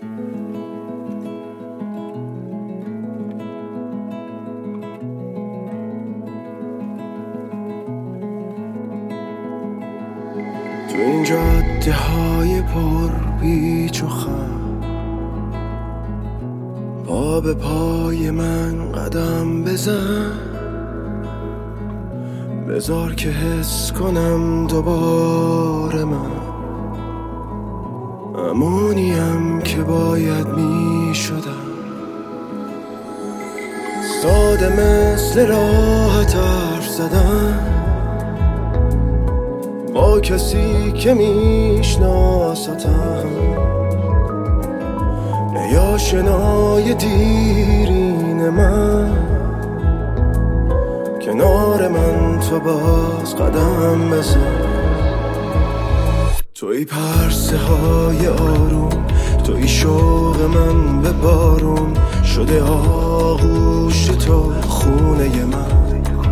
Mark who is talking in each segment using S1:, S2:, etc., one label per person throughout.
S1: تو این جاده های پر پیچ و خم پا به پای من قدم بزن، بذار که حس کنم دوباره من همونیم که باید می شدم. ساده مثل راحت حرف زدن با کسی که میشناستم، یا شنای دیرین من کنار من تو باز قدم بزن. توی پرسه های آروم، توی شوق من به بارون شده آغوش تو خونه من،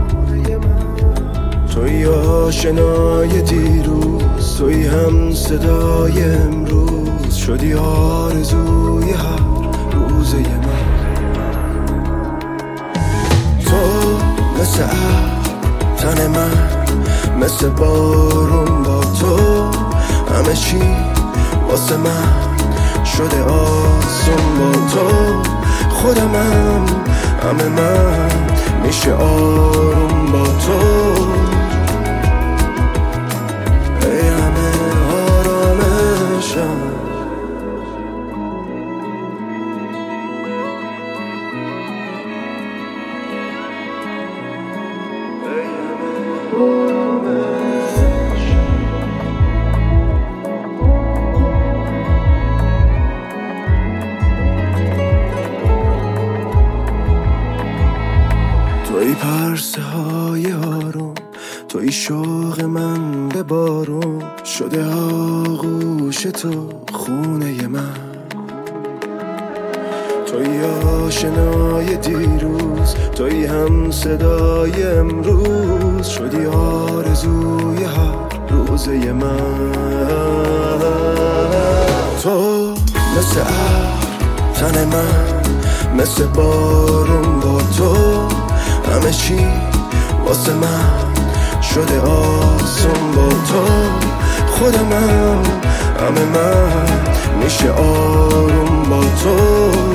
S1: توی آشنای دیروز، توی هم صدای امروز شدی آرزوی هر روزه من. تو مثل تن من، مثل بارون با تو همه چی واسه من شده آسون با تو. خودمم همه من میشه آروم با تو. ای همه آرامشم، ای همه آرامشم. توی پرسه های آروم، توی شوق من به بارون شده آغوش تو خونه من، توی آشنای دیروز، توی هم صدای امروز شدی آرزوی هر روزه من. تو مثل تن من، مثل بارون با تو همه چی واسه من شده آسون با تو. خودمم همه من میشه آروم با تو.